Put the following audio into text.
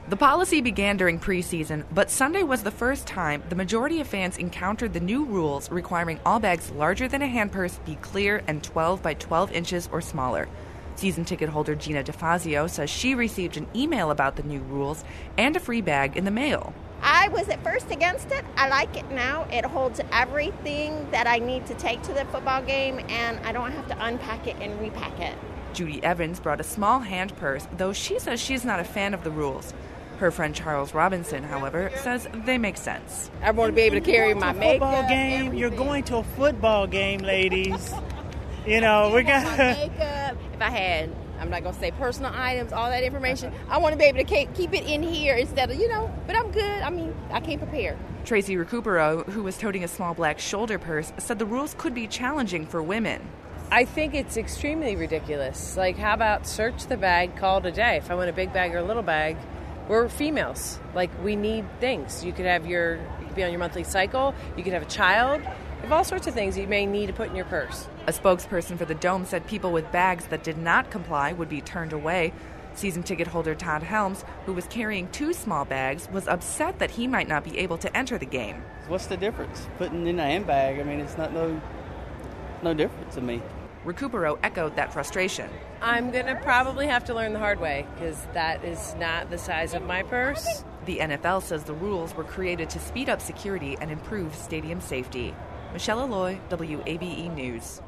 The policy began during preseason, but Sunday was the first time the majority of fans encountered the new rules requiring all bags larger than a hand purse be clear and 12 by 12 inches or smaller. Season ticket holder Gina DeFazio says she received an email about the new rules and a free bag in the mail. I was at first against it. I like it now. It holds everything that I need to take to the football game, and I don't have to unpack it and repack it. Judy Evans brought a small hand purse, though she says she's not a fan of the rules. Her friend Charles Robinson, however, says they make sense. I want to be able to carry my makeup. Football game. You're going to a football game, ladies. You know, we're gonna. Makeup. If I had, I'm not gonna say personal items, all that information. I want to be able to keep it in here instead of, But I'm good. I mean, I can't prepare. Tracy Recupero, who was toting a small black shoulder purse, said the rules could be challenging for women. I think it's extremely ridiculous. Like, how about search the bag, call it a day? If I want a big bag or a little bag. We're females. Like, we need things. You could be on your monthly cycle. You could have a child. You have all sorts of things you may need to put in your purse. A spokesperson for the Dome said people with bags that did not comply would be turned away. Season ticket holder Todd Helms, who was carrying 2 small bags, was upset that he might not be able to enter the game. What's the difference? Putting in a handbag, I mean, it's not no difference to me. Recupero echoed that frustration. I'm going to probably have to learn the hard way because that is not the size of my purse. The NFL says the rules were created to speed up security and improve stadium safety. Michelle Alloy, WABE News.